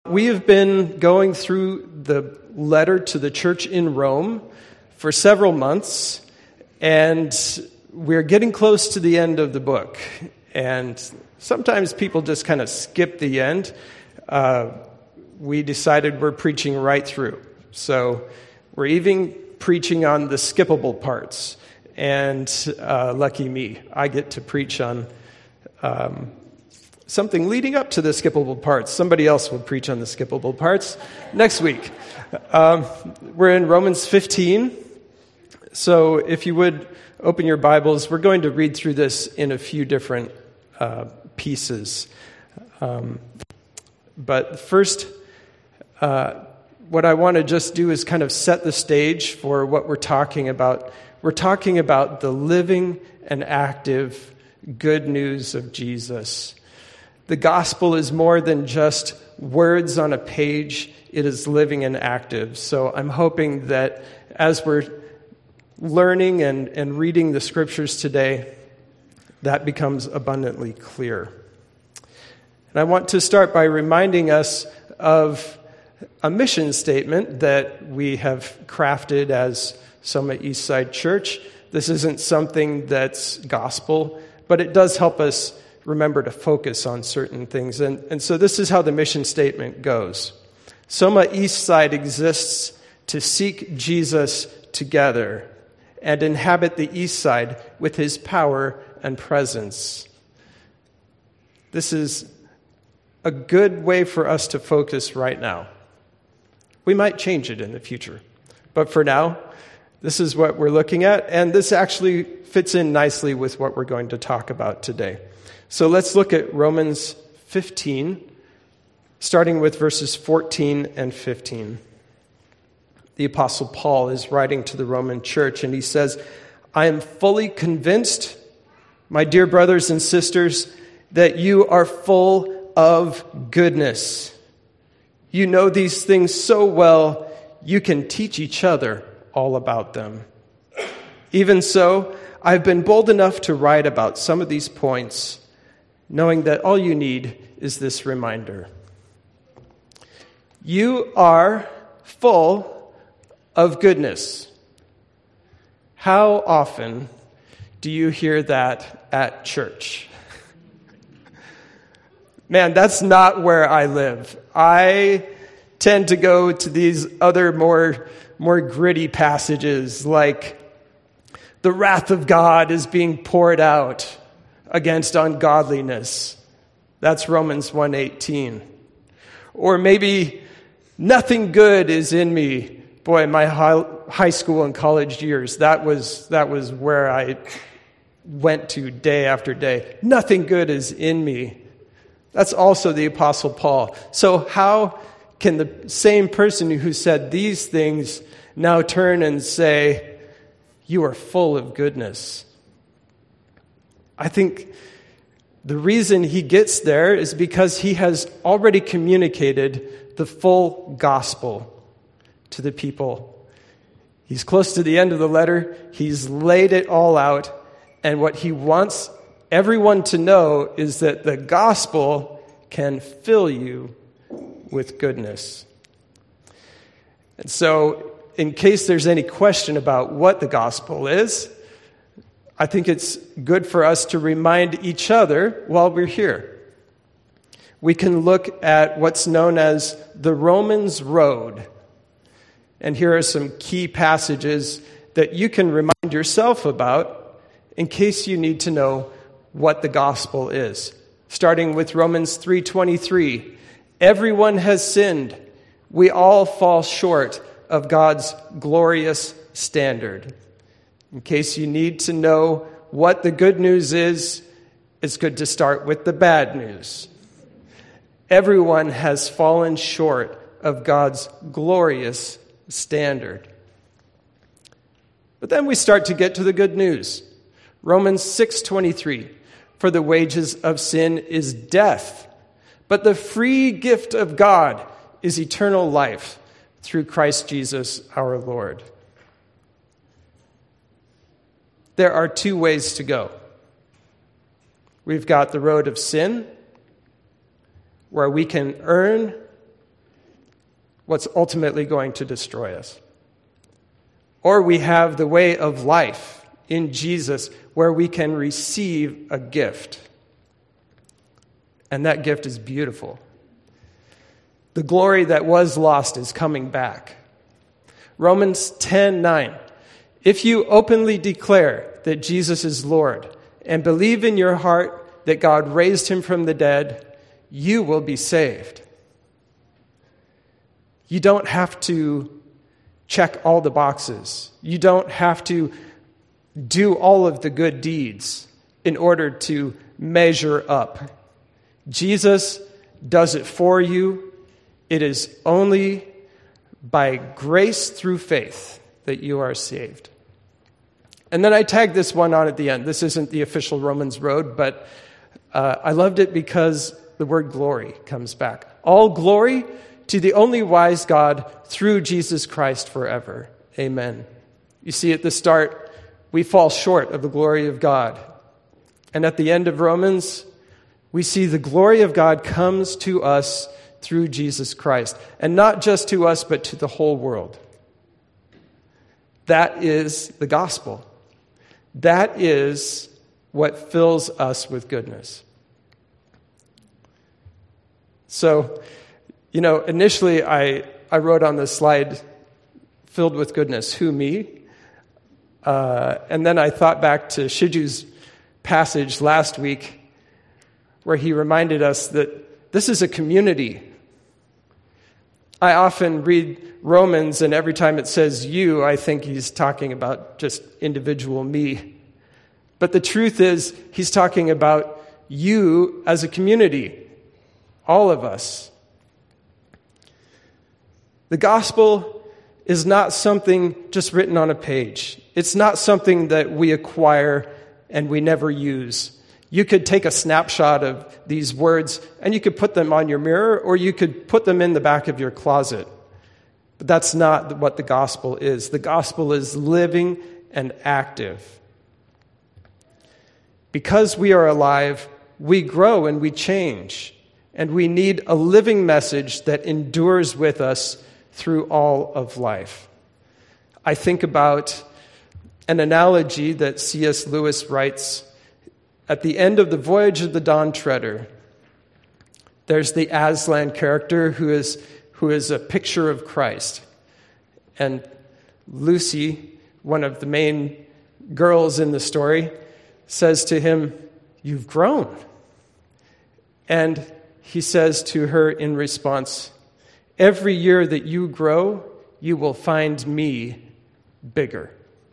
We have been going through the letter to the church in Rome for several months, and we're getting close to the end of the book. And sometimes people just kind of skip the end. We decided we're preaching right through. So we're even preaching on the skippable parts. And lucky me, I get to preach on something leading up to the skippable parts. Somebody else will preach on the skippable parts next week. We're in Romans 15. So if you would open your Bibles, we're going to read through this in a few different pieces. But first, what I want to just do is kind of set the stage for what we're talking about. We're talking about the living and active good news of Jesus. The gospel is more than just words on a page. It is living and active. So I'm hoping that as we're learning and reading the scriptures today, that becomes abundantly clear. And I want to start by reminding us of a mission statement that we have crafted as Soma Eastside Church. This isn't something that's gospel, but it does help us remember to focus on certain things. And so this is how the mission statement goes. Soma Eastside exists to seek Jesus together and inhabit the East Side with his power and presence. This is a good way for us to focus right now. We might change it in the future, but for now, this is what we're looking at, and this actually fits in nicely with what we're going to talk about today. So let's look at Romans 15, starting with verses 14 and 15. The Apostle Paul is writing to the Roman church, and he says, "I am fully convinced, my dear brothers and sisters, that you are full of goodness. You know these things so well, you can teach each other all about them. Even so, I've been bold enough to write about some of these points, knowing that all you need is this reminder. You are full of goodness." How often do you hear that at church? Man, that's not where I live. I tend to go to these other more gritty passages, like the wrath of God is being poured out against ungodliness. That's Romans 1:18. Or maybe nothing good is in me. Boy, my high school and college years, that was where I went to day after day. Nothing good is in me. That's also the Apostle Paul. So how can the same person who said these things now turn and say, "You are full of goodness"? I think the reason he gets there is because he has already communicated the full gospel to the people. He's close to the end of the letter. He's laid it all out. And what he wants everyone to know is that the gospel can fill you with goodness. And so, in case there's any question about what the gospel is, I think it's good for us to remind each other while we're here. We can look at what's known as the Romans Road. And here are some key passages that you can remind yourself about in case you need to know what the gospel is. Starting with Romans 3:23. Everyone has sinned. We all fall short of God's glorious standard. In case you need to know what the good news is, it's good to start with the bad news. Everyone has fallen short of God's glorious standard. But then we start to get to the good news. Romans 6:23. For the wages of sin is death, but the free gift of God is eternal life through Christ Jesus our Lord. There are two ways to go. We've got the road of sin, where we can earn what's ultimately going to destroy us. Or we have the way of life in Jesus where we can receive a gift. And that gift is beautiful. The glory that was lost is coming back. Romans 10:9. If you openly declare that Jesus is Lord and believe in your heart that God raised him from the dead, you will be saved. You don't have to check all the boxes. You don't have to do all of the good deeds in order to measure up. Jesus does it for you. It is only by grace through faith that you are saved. And then I tagged this one on at the end. This isn't the official Romans road, but I loved it because the word glory comes back. All glory to the only wise God through Jesus Christ forever. Amen. You see, at the start, we fall short of the glory of God. And at the end of Romans, we see the glory of God comes to us through Jesus Christ. And not just to us, but to the whole world. That is the gospel. That is what fills us with goodness. So, initially I wrote on this slide, filled with goodness, who, me? And then I thought back to Shiju's passage last week where he reminded us that this is a community. I often read Romans, and every time it says you, I think he's talking about just individual me. But the truth is, he's talking about you as a community, all of us. The gospel is not something just written on a page. It's not something that we acquire and we never use. You could take a snapshot of these words and you could put them on your mirror, or you could put them in the back of your closet. But that's not what the gospel is. The gospel is living and active. Because we are alive, we grow and we change. And we need a living message that endures with us through all of life. I think about an analogy that C.S. Lewis writes. At the end of the Voyage of the Dawn Treader, there's the Aslan character who is a picture of Christ. And Lucy, one of the main girls in the story, says to him, "You've grown." And he says to her in response, "Every year that you grow, you will find me bigger."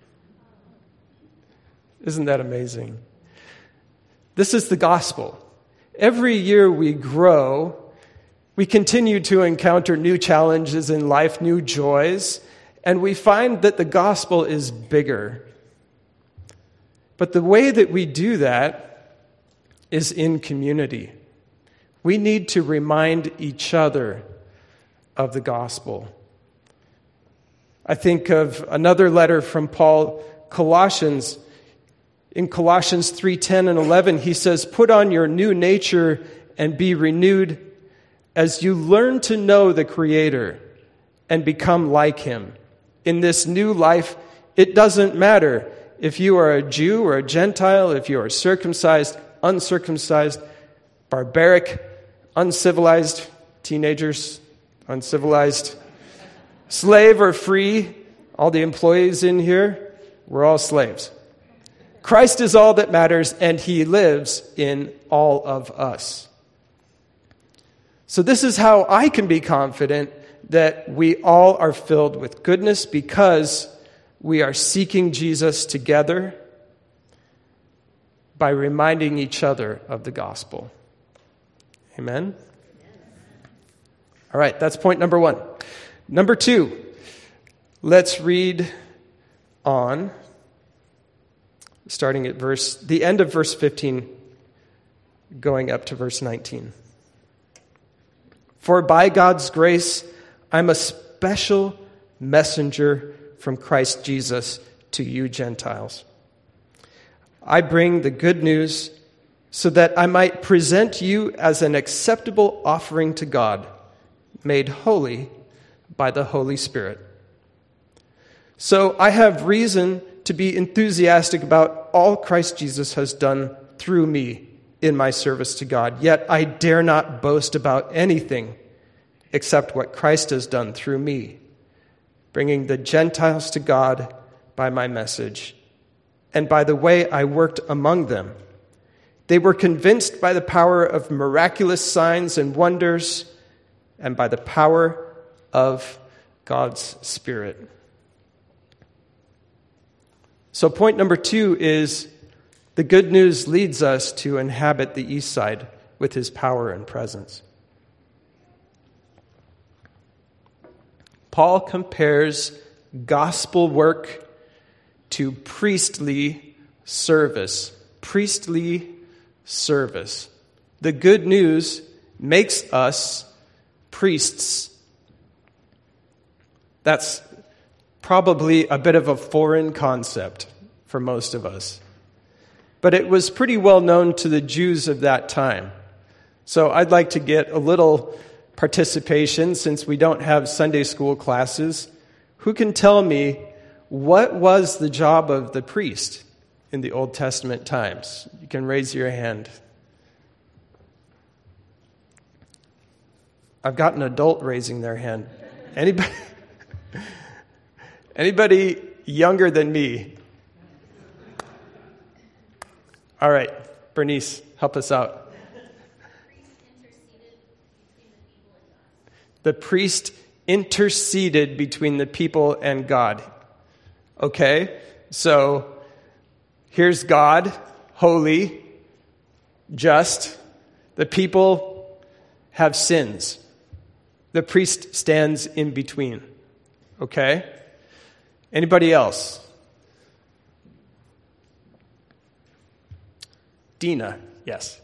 Isn't that amazing? This is the gospel. Every year we grow, we continue to encounter new challenges in life, new joys, and we find that the gospel is bigger. But the way that we do that is in community. We need to remind each other of the gospel. I think of another letter from Paul, Colossians. In Colossians 3:10 and 11, he says, "Put on your new nature and be renewed as you learn to know the Creator and become like Him. In this new life, it doesn't matter if you are a Jew or a Gentile, if you are circumcised, uncircumcised, barbaric, uncivilized, teenagers, uncivilized, slave or free." All the employees in here, we're all slaves. Christ is all that matters, and He lives in all of us. So this is how I can be confident that we all are filled with goodness, because we are seeking Jesus together by reminding each other of the gospel. Amen? All right, that's point number one. Number two, let's read on, starting at the end of verse 15, going up to verse 19. "For by God's grace, I'm a special messenger from Christ Jesus to you Gentiles. I bring the good news so that I might present you as an acceptable offering to God, made holy by the Holy Spirit. So I have reason to be enthusiastic about all Christ Jesus has done through me in my service to God. Yet I dare not boast about anything except what Christ has done through me, bringing the Gentiles to God by my message and by the way I worked among them. They were convinced by the power of miraculous signs and wonders and by the power of God's Spirit. So point number 2 is the good news leads us to inhabit the east side with his power and presence. Paul compares gospel work to priestly service. Priestly service. The good news makes us priests. That's probably a bit of a foreign concept for most of us. But it was pretty well known to the Jews of that time. So I'd like to get a little participation since we don't have Sunday school classes. Who can tell me what was the job of the priest in the Old Testament times? You can raise your hand. I've got an adult raising their hand. Anybody younger than me? All right, Bernice, help us out. The priest interceded between the people and God. Okay, so here's God, holy, just. The people have sins. The priest stands in between. Okay? Anybody else? Dina, yes.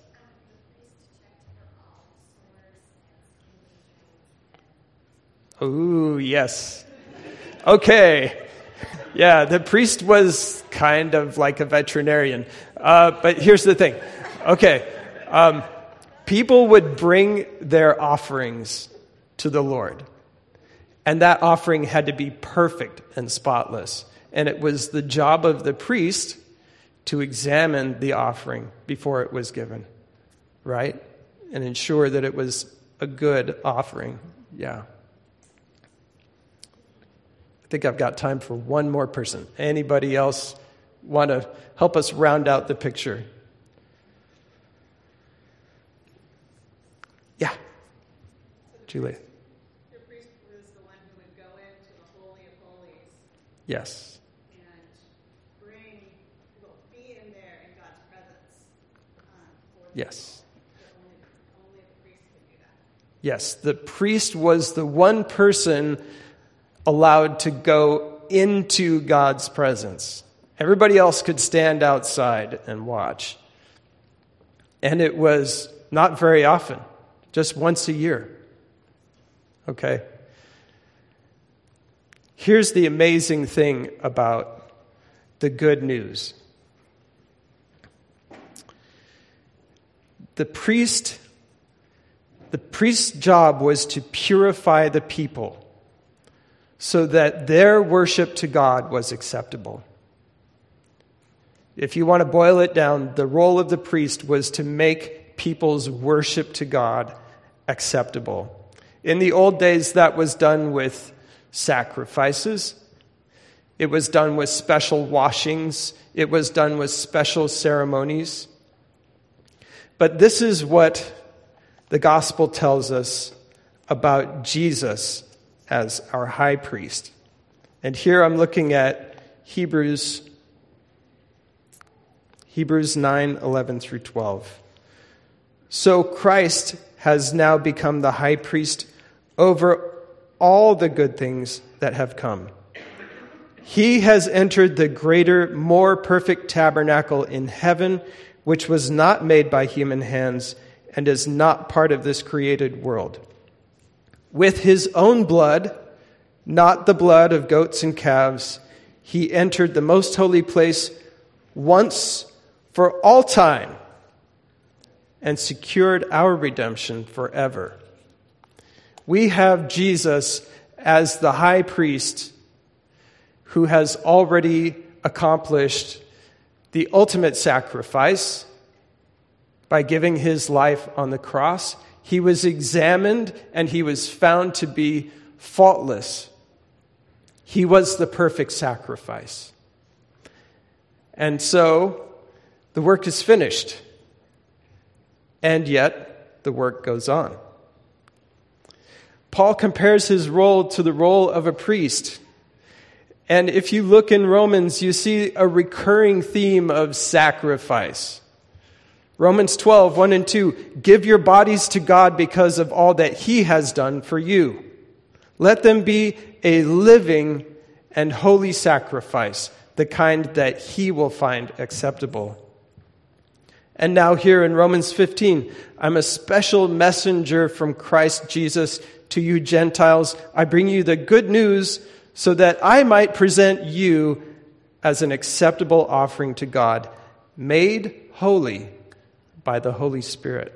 Ooh, yes. Okay. Yeah, the priest was kind of like a veterinarian. But here's the thing. Okay. People would bring their offerings to the Lord. And that offering had to be perfect and spotless. And it was the job of the priest to examine the offering before it was given. Right? And ensure that it was a good offering. Yeah. I think I've got time for one more person. Anybody else want to help us round out the picture? Yeah. Julia. The priest was the one who would go into the Holy of Holies. Yes. And be in there in God's presence. Yes. Only the priest could do that. Yes, the priest was the one person allowed to go into God's presence. Everybody else could stand outside and watch. And it was not very often, just once a year. Okay? Here's the amazing thing about the good news. The priest's job was to purify the people so that their worship to God was acceptable. If you want to boil it down, the role of the priest was to make people's worship to God acceptable. In the old days, that was done with sacrifices. It was done with special washings. It was done with special ceremonies. But this is what the gospel tells us about Jesus as our high priest. And here I'm looking at Hebrews 9:11 through 12. So Christ has now become the high priest over all the good things that have come. He has entered the greater, more perfect tabernacle in heaven, which was not made by human hands and is not part of this created world. With his own blood, not the blood of goats and calves, he entered the most holy place once for all time and secured our redemption forever. We have Jesus as the high priest who has already accomplished the ultimate sacrifice by giving his life on the cross. He was examined and he was found to be faultless. He was the perfect sacrifice. And so the work is finished. And yet the work goes on. Paul compares his role to the role of a priest. And if you look in Romans, you see a recurring theme of sacrifice. Romans 12, 1 and 2, give your bodies to God because of all that he has done for you. Let them be a living and holy sacrifice, the kind that he will find acceptable. And now here in Romans 15, I'm a special messenger from Christ Jesus to you Gentiles. I bring you the good news so that I might present you as an acceptable offering to God, made holy by the Holy Spirit.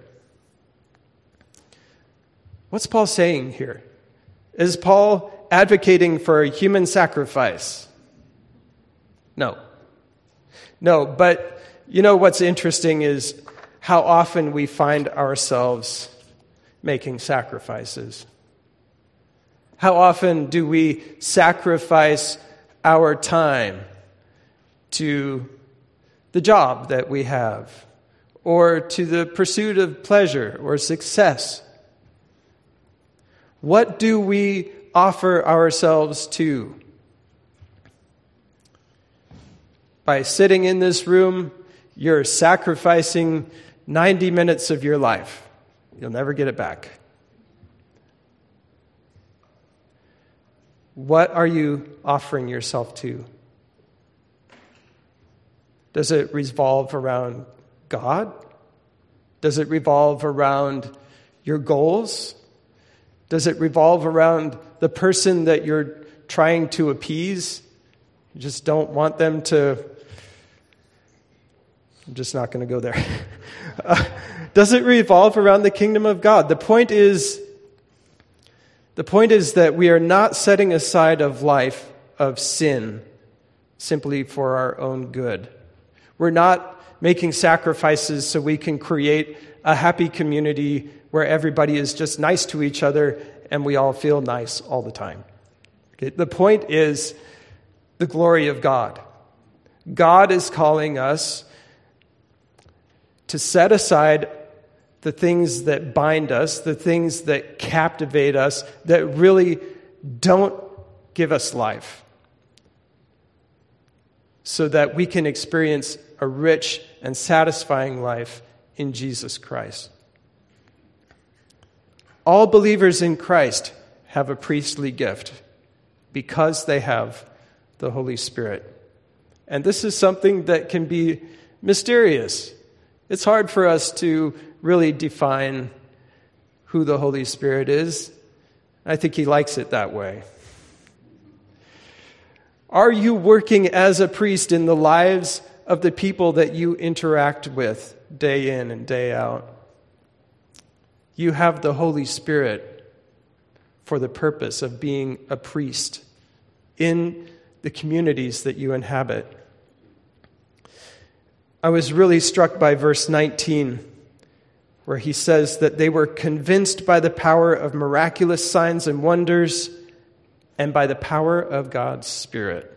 What's Paul saying here? Is Paul advocating for a human sacrifice? No. No, but you know what's interesting is how often we find ourselves making sacrifices. How often do we sacrifice our time to the job that we have, or to the pursuit of pleasure or success? What do we offer ourselves to? By sitting in this room, you're sacrificing 90 minutes of your life. You'll never get it back. What are you offering yourself to? Does it revolve around God? Does it revolve around your goals? Does it revolve around the person that you're trying to appease? You just don't want them to... I'm just not going to go there. Does it revolve around the kingdom of God? The point is that we are not setting aside of life of sin simply for our own good. We're not making sacrifices so we can create a happy community where everybody is just nice to each other and we all feel nice all the time. Okay? The point is the glory of God. God is calling us to set aside the things that bind us, the things that captivate us, that really don't give us life, so that we can experience a rich and satisfying life in Jesus Christ. All believers in Christ have a priestly gift because they have the Holy Spirit. And this is something that can be mysterious. It's hard for us to really define who the Holy Spirit is. I think he likes it that way. Are you working as a priest in the lives of the people that you interact with day in and day out? You have the Holy Spirit for the purpose of being a priest in the communities that you inhabit. I was really struck by verse 19, where he says that they were convinced by the power of miraculous signs and wonders and by the power of God's Spirit.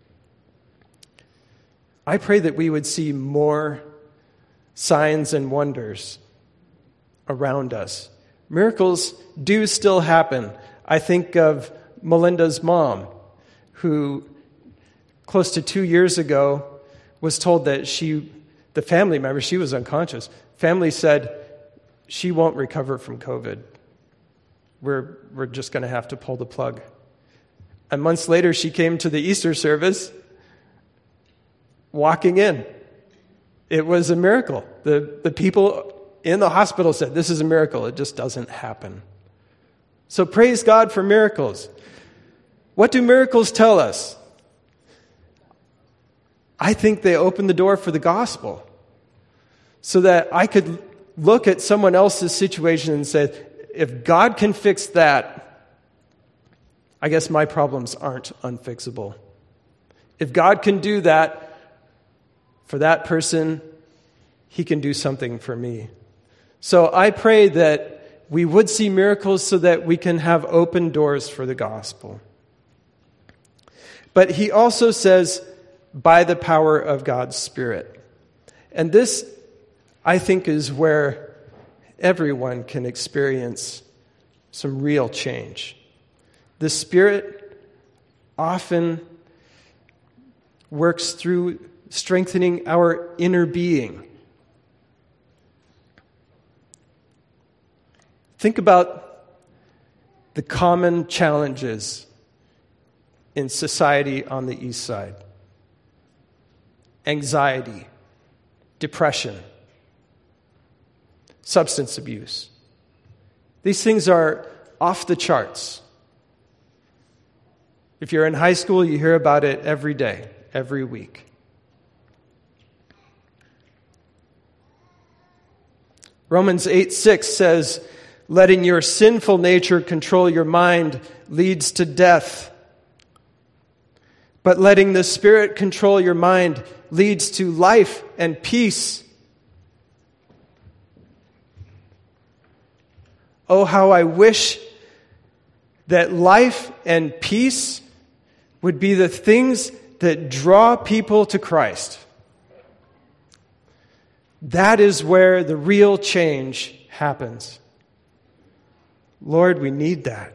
I pray that we would see more signs and wonders around us. Miracles do still happen. I think of Melinda's mom, who close to 2 years ago was told that the family member, she was unconscious. Family said, she won't recover from COVID. We're just going to have to pull the plug. And months later, she came to the Easter service walking in. It was a miracle. The people in the hospital said, this is a miracle. It just doesn't happen. So praise God for miracles. What do miracles tell us? I think they open the door for the gospel so that I could look at someone else's situation and say, if God can fix that, I guess my problems aren't unfixable. If God can do that for that person, he can do something for me. So I pray that we would see miracles so that we can have open doors for the gospel. But he also says, by the power of God's Spirit. And this, I think, is where everyone can experience some real change. The Spirit often works through strengthening our inner being. Think about the common challenges in society on the East Side. Anxiety, depression, substance abuse. These things are off the charts. If you're in high school, you hear about it every day, every week. Romans 8:6 says, letting your sinful nature control your mind leads to death. But letting the Spirit control your mind leads to life and peace. Oh, how I wish that life and peace would be the things that draw people to Christ. That is where the real change happens. Lord, we need that.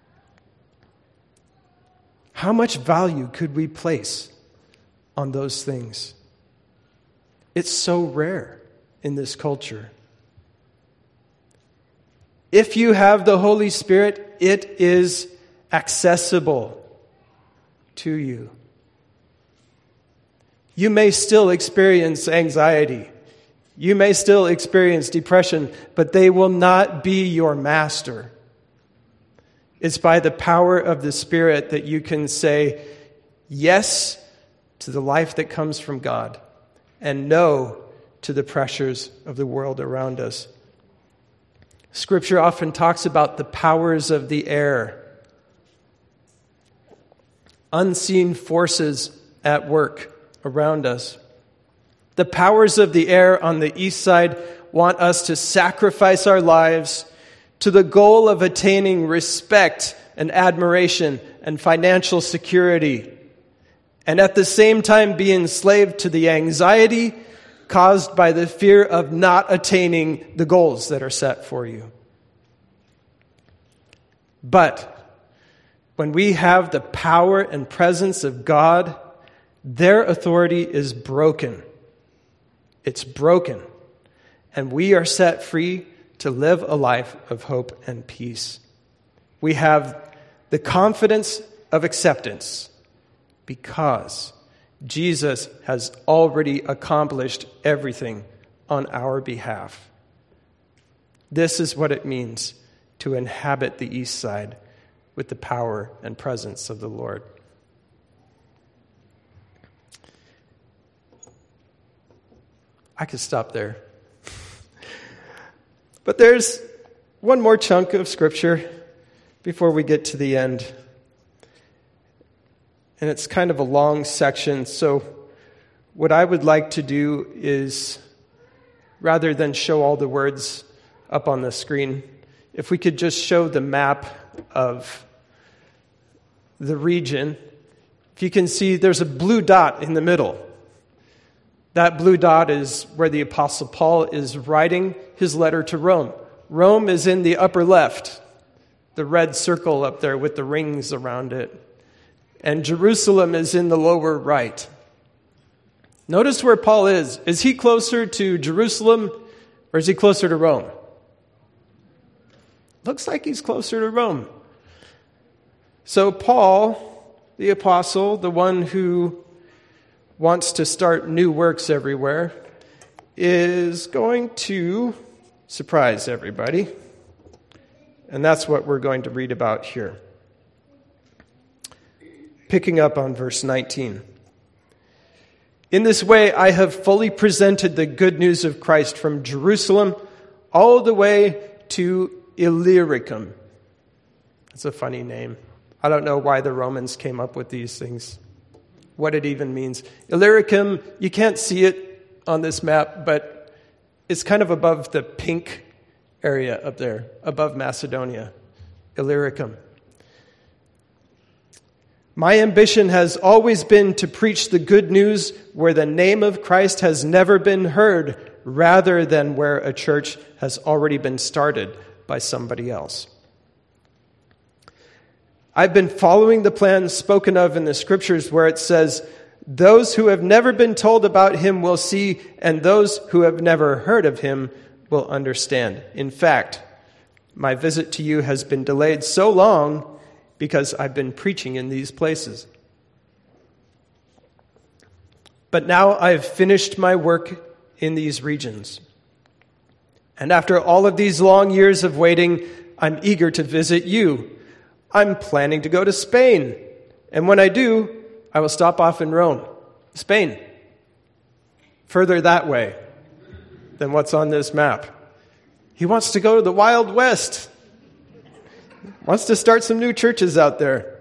How much value could we place on those things? It's so rare in this culture. If you have the Holy Spirit, it is accessible to you. You may still experience anxiety. You may still experience depression, but they will not be your master. It's by the power of the Spirit that you can say yes to the life that comes from God and no to the pressures of the world around us. Scripture often talks about the powers of the air, unseen forces at work around us. The powers of the air on the East Side want us to sacrifice our lives to the goal of attaining respect and admiration and financial security, and at the same time be enslaved to the anxiety caused by the fear of not attaining the goals that are set for you. But when we have the power and presence of God, their authority is broken. It's broken. And we are set free to live a life of hope and peace. We have the confidence of acceptance because Jesus has already accomplished everything on our behalf. This is what it means to inhabit the East Side with the power and presence of the Lord. I could stop there. But there's one more chunk of Scripture before we get to the end. And it's kind of a long section, so what I would like to do is, rather than show all the words up on the screen, if we could just show the map of the region. If you can see, there's a blue dot in the middle. That blue dot is where the Apostle Paul is writing his letter to Rome. Rome is in the upper left, the red circle up there with the rings around it. And Jerusalem is in the lower right. Notice where Paul is. Is he closer to Jerusalem or is he closer to Rome? Looks like he's closer to Rome. So Paul, the apostle, the one who wants to start new works everywhere, is going to surprise everybody. And that's what we're going to read about here. Picking up on verse 19. In this way, I have fully presented the good news of Christ from Jerusalem all the way to Illyricum. That's a funny name. I don't know why the Romans came up with these things, what it even means. Illyricum, you can't see it on this map, but it's kind of above the pink area up there, above Macedonia, Illyricum. My ambition has always been to preach the good news where the name of Christ has never been heard, rather than where a church has already been started by somebody else. I've been following the plan spoken of in the scriptures where it says, those who have never been told about him will see, and those who have never heard of him will understand. In fact, my visit to you has been delayed so long because I've been preaching in these places. But now I've finished my work in these regions. And after all of these long years of waiting, I'm eager to visit you. I'm planning to go to Spain. And when I do, I will stop off in Rome, Spain. Further that way than what's on this map. He wants to go to the Wild West. Wants to start some new churches out there.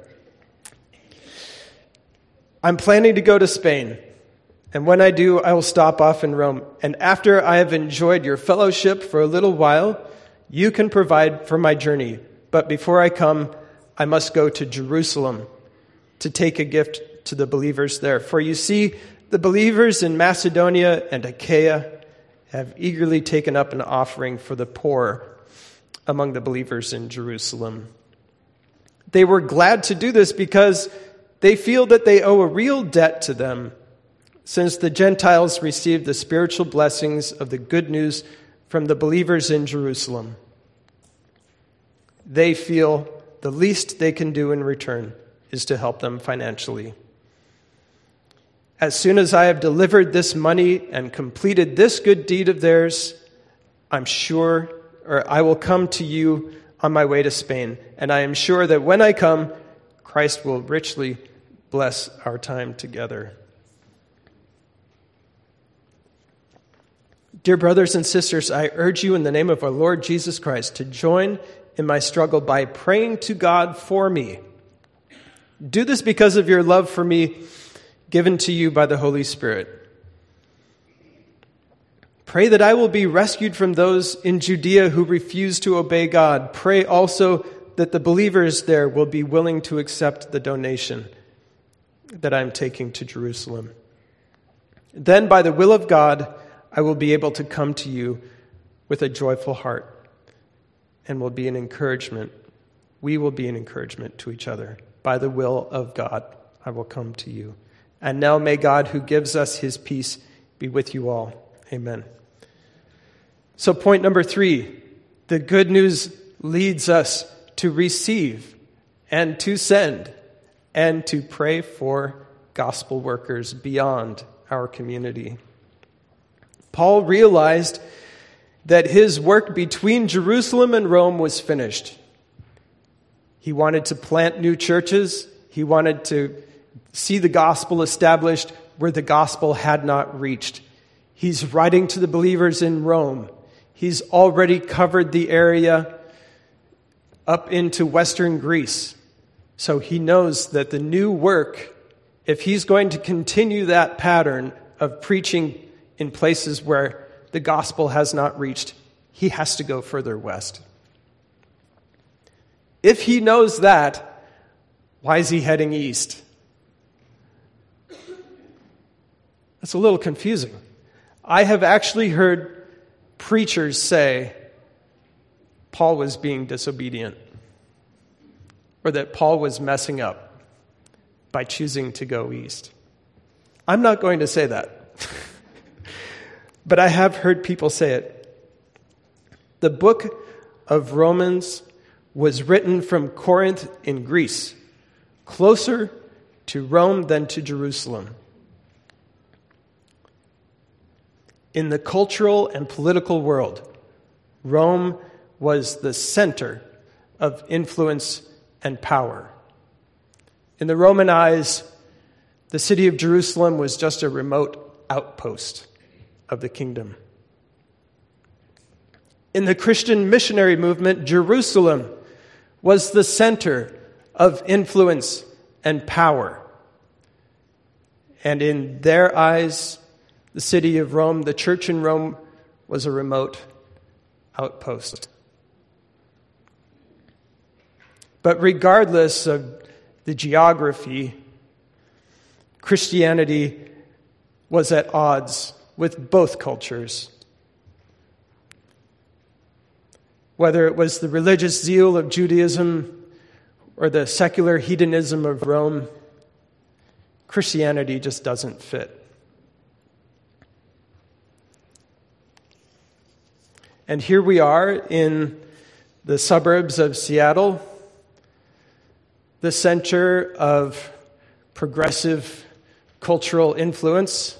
I'm planning to go to Spain. And when I do, I will stop off in Rome. And after I have enjoyed your fellowship for a little while, you can provide for my journey. But before I come, I must go to Jerusalem to take a gift to the believers there. For you see, the believers in Macedonia and Achaia have eagerly taken up an offering for the poor among the believers in Jerusalem. They were glad to do this because they feel that they owe a real debt to them, since the Gentiles received the spiritual blessings of the good news from the believers in Jerusalem. They feel the least they can do in return is to help them financially. As soon as I have delivered this money and completed this good deed of theirs, I will come to you on my way to Spain. And I am sure that when I come, Christ will richly bless our time together. Dear brothers and sisters, I urge you in the name of our Lord Jesus Christ to join in my struggle by praying to God for me. Do this because of your love for me, given to you by the Holy Spirit. Pray that I will be rescued from those in Judea who refuse to obey God. Pray also that the believers there will be willing to accept the donation that I'm taking to Jerusalem. Then, by the will of God, I will be able to come to you with a joyful heart and will be an encouragement. We will be an encouragement to each other. By the will of God, I will come to you. And now may God, who gives us his peace, be with you all. Amen. So point number 3, the good news leads us to receive and to send and to pray for gospel workers beyond our community. Paul realized that his work between Jerusalem and Rome was finished. He wanted to plant new churches. He wanted to see the gospel established where the gospel had not reached. He's writing to the believers in Rome. He's already covered the area up into Western Greece. So he knows that the new work, if he's going to continue that pattern of preaching in places where the gospel has not reached, he has to go further west. If he knows that, why is he heading east? That's a little confusing. I have actually heard preachers say Paul was being disobedient, or that Paul was messing up by choosing to go east. I'm not going to say that, but I have heard people say it. The book of Romans was written from Corinth in Greece, closer to Rome than to Jerusalem. In the cultural and political world, Rome was the center of influence and power. In the Roman eyes, the city of Jerusalem was just a remote outpost of the kingdom. In the Christian missionary movement, Jerusalem was the center of influence and power. And in their eyes, the city of Rome, the church in Rome, was a remote outpost. But regardless of the geography, Christianity was at odds with both cultures. Whether it was the religious zeal of Judaism or the secular hedonism of Rome, Christianity just doesn't fit. And here we are in the suburbs of Seattle, the center of progressive cultural influence.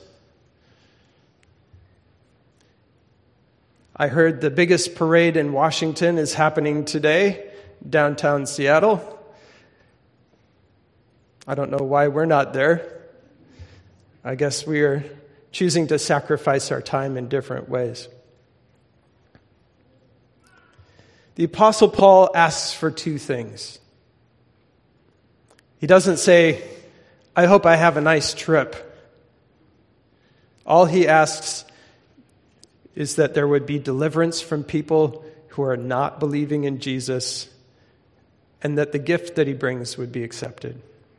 I heard the biggest parade in Washington is happening today, downtown Seattle. I don't know why we're not there. I guess we are choosing to sacrifice our time in different ways. The Apostle Paul asks for two things. He doesn't say, I hope I have a nice trip. All he asks is that there would be deliverance from people who are not believing in Jesus, and that the gift that he brings would be accepted.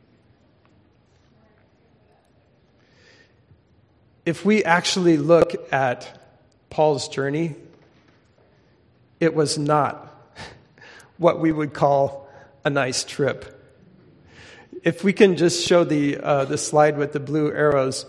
If we actually look at Paul's journey, it was not what we would call a nice trip. If we can just show the slide with the blue arrows.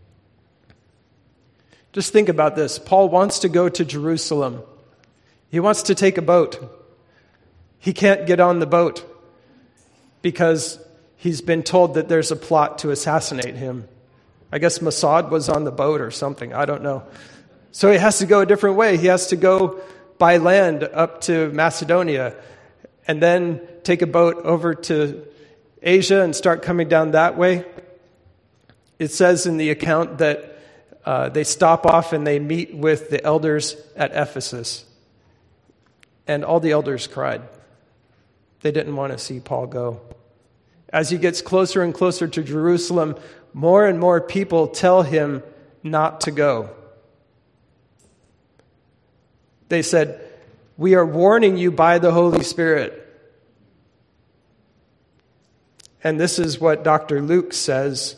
Just think about this. Paul wants to go to Jerusalem. He wants to take a boat. He can't get on the boat because he's been told that there's a plot to assassinate him. I guess Mossad was on the boat or something. I don't know. So he has to go a different way. He has to go by land up to Macedonia and then take a boat over to Asia and start coming down that way. It says in the account that they stop off and they meet with the elders at Ephesus. And all the elders cried. They didn't want to see Paul go. As he gets closer and closer to Jerusalem, more and more people tell him not to go. They said, "We are warning you by the Holy Spirit." And this is what Dr. Luke says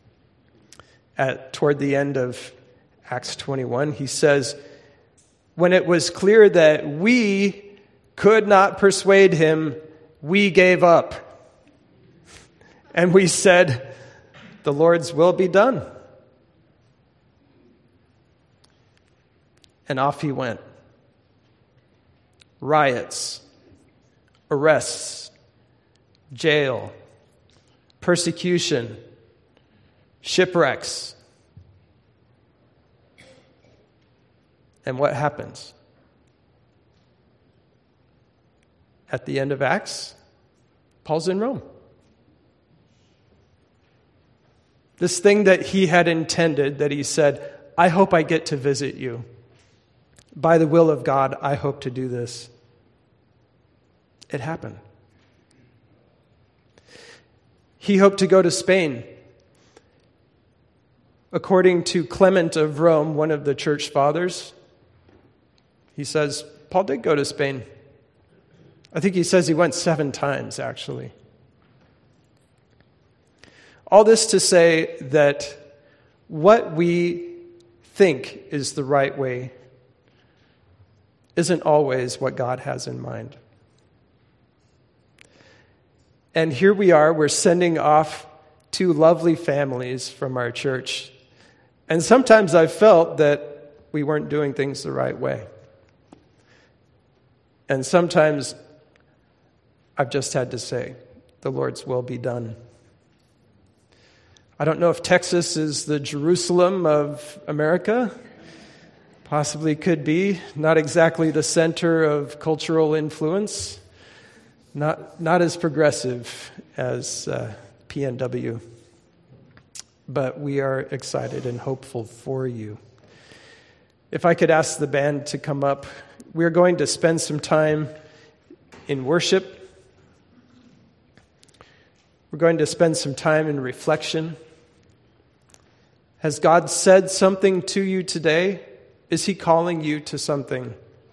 toward the end of Acts 21. He says, "When it was clear that we could not persuade him, we gave up. And we said, 'The Lord's will be done.'" And off he went. Riots, arrests, jail, persecution, shipwrecks. And what happens? At the end of Acts, Paul's in Rome. This thing that he had intended, that he said, "I hope I get to visit you. By the will of God, I hope to do this." It happened. He hoped to go to Spain. According to Clement of Rome, one of the church fathers, he says, Paul did go to Spain. I think he says he went 7 times, actually. All this to say that what we think is the right way isn't always what God has in mind. And here we are, we're sending off 2 lovely families from our church. And sometimes I've felt that we weren't doing things the right way. And sometimes I've just had to say, the Lord's will be done. I don't know if Texas is the Jerusalem of America. Possibly could be. Not exactly the center of cultural influence. Not as progressive as PNW. But we are excited and hopeful for you. If I could ask the band to come up, we're going to spend some time in worship. We're going to spend some time in reflection. Has God said something to you today? Is he calling you to something?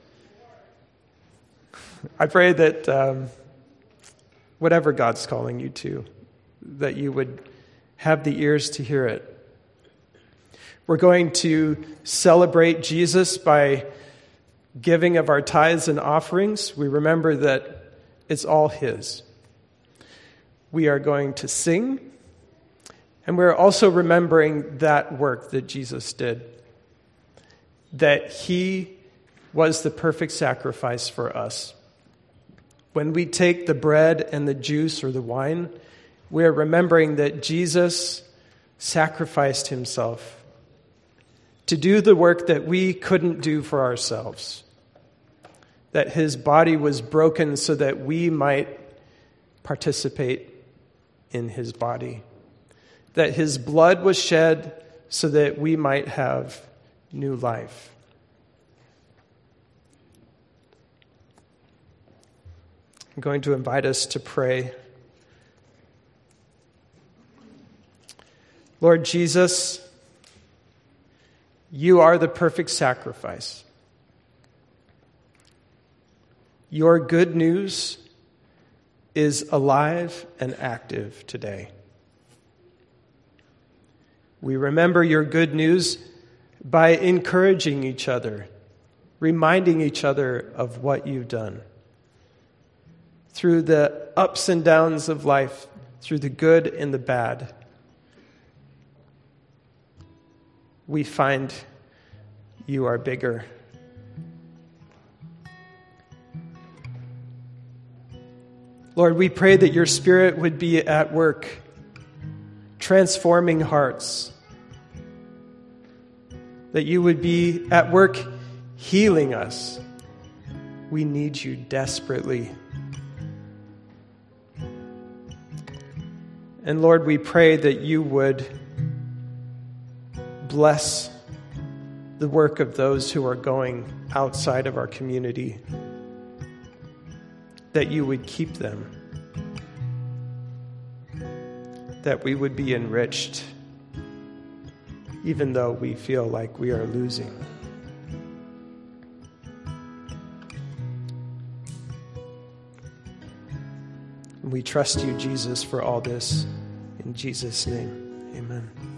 I pray that whatever God's calling you to, that you would have the ears to hear it. We're going to celebrate Jesus by giving of our tithes and offerings. We remember that it's all his. We are going to sing, and we're also remembering that work that Jesus did, that he was the perfect sacrifice for us. When we take the bread and the juice or the wine, we are remembering that Jesus sacrificed himself to do the work that we couldn't do for ourselves, that his body was broken so that we might participate in his body, that his blood was shed so that we might have new life. I'm going to invite us to pray. Lord Jesus, you are the perfect sacrifice. Your good news is alive and active today. We remember your good news by encouraging each other, reminding each other of what you've done. Through the ups and downs of life, through the good and the bad, we find you are bigger. Lord, we pray that your Spirit would be at work, transforming hearts, that you would be at work healing us. We need you desperately. And Lord, we pray that you would bless the work of those who are going outside of our community, that you would keep them, that we would be enriched, even though we feel like we are losing. We trust you, Jesus, for all this. In Jesus' name, amen.